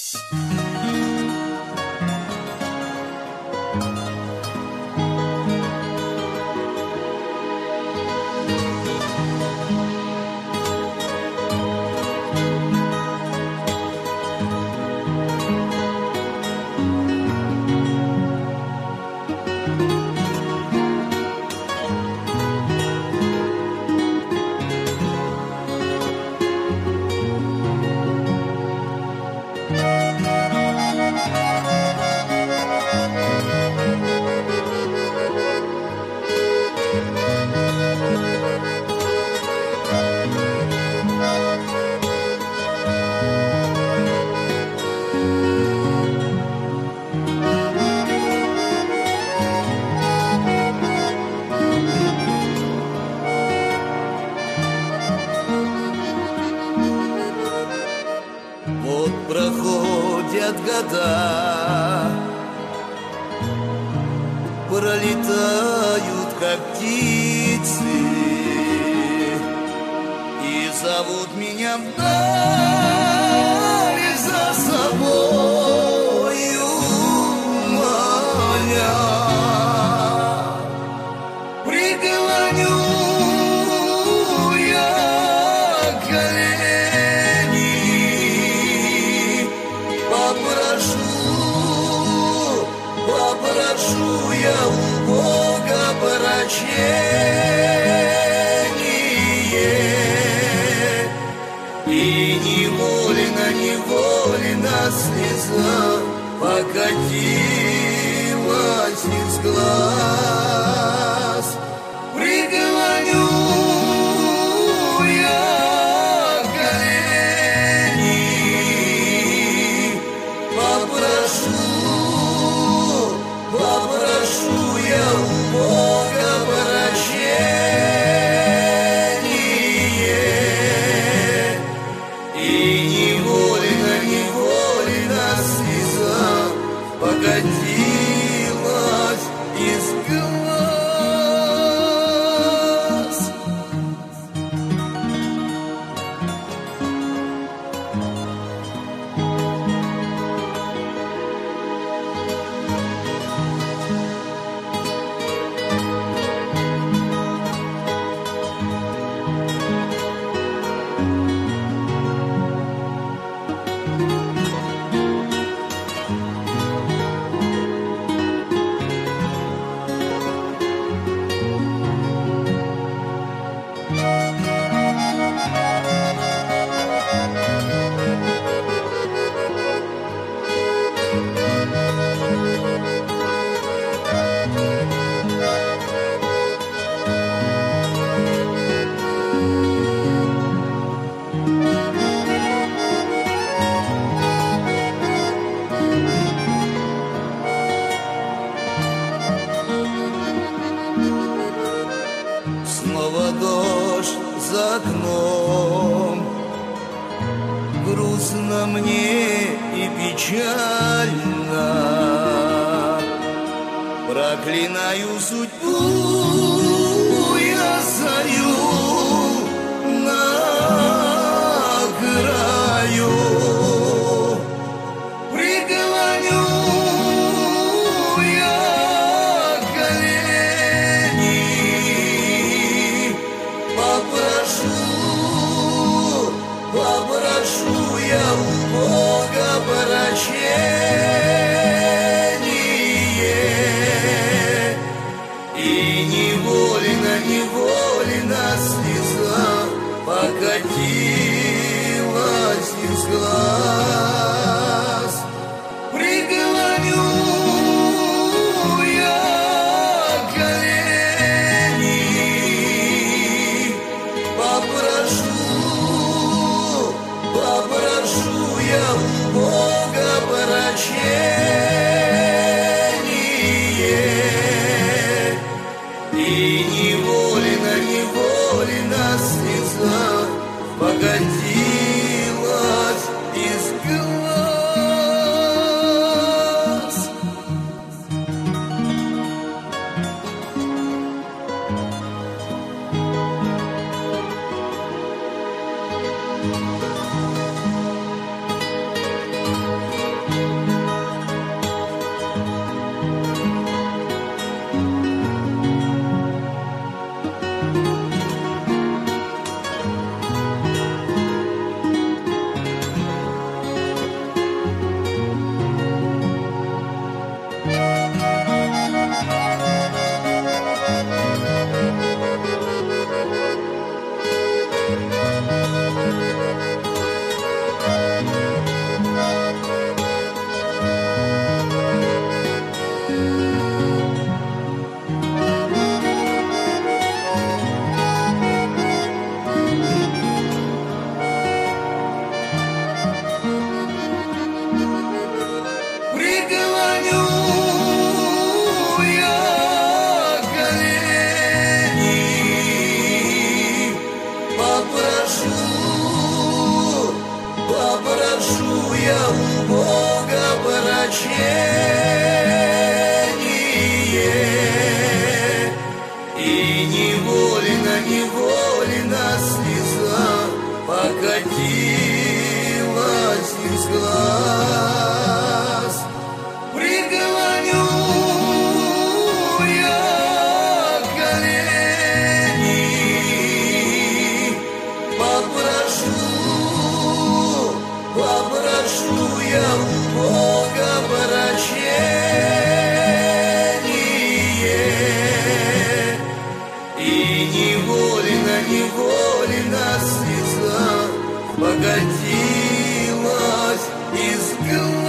Вот проходят года, пролетают как птицы и зовут меня вдали за собою, маня. Преклоню я колени, попрошу я у Бога прощение. И невольно слеза покатилась из глаз. Преклоню я колени, попрошу я у Бога прощение. И невольно слеза покатилась из глаз. Снова дождь за окном, грустно мне и печально. Проклинаю судьбу я свою на краю. Преклоню я колени, попрошу я у Бога прощение. И невольно слеза покатилась из глаз. Преклоню я колени, попрошу я у Бога прощение. И невольно слеза покатилась из глаз. я у Бога прощение, и невольно слеза покатилась из глаз. Преклоню я колени, попрошу я у Бога прощение, и невольно слеза покатилась из глаз.